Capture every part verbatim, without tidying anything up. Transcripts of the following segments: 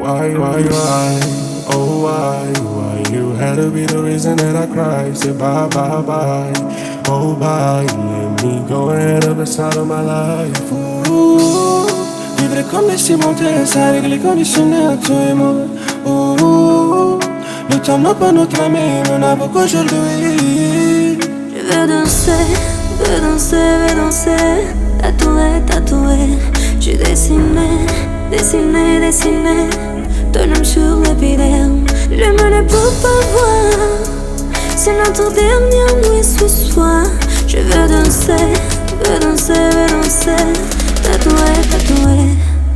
Why, why, why? Oh, why, why? You had to be the reason that I cry. Say bye, bye, bye. Oh, bye. Let me go ahead of the side of my life. Ooh, vivre comme des cimetières, ça règle les conditions à toi et moi. Ooh, le temps n'a pas notre ami, mais on a beaucoup aujourd'hui. Je veux danser, veux danser, veux danser. Tatoué, tatoué. J'ai dessiné, dessiné, dessiné ton nom sur l'épiderme. Je me ne peux pas voir. C'est notre dernière nuit ce soir. Je veux danser, veux danser, veux danser. Tatoué, tatoué.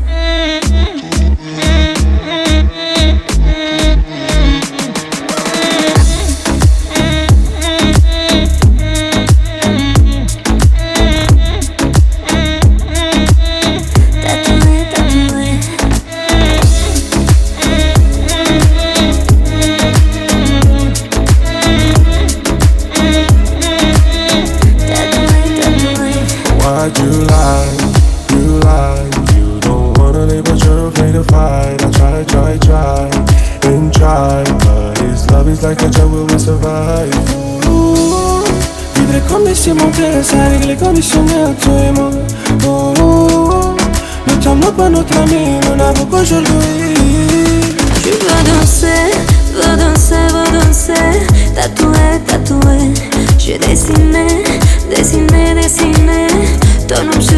Why'd you lie? You lie. You don't wanna leave, but you're afraid to fight. I try, try, try, and try, but his love is like a jungle, we survive. Ooh, vivre comme des cimetières, ça règle les conditions à toi et moi. Ooh, le temps n'a pas notre ami, on a beaucoup aujourd'hui. Je veux danser, veux danser, veux danser. Tatoué, tatoué. J'ai dessiné, dessiné, dessiné ton nom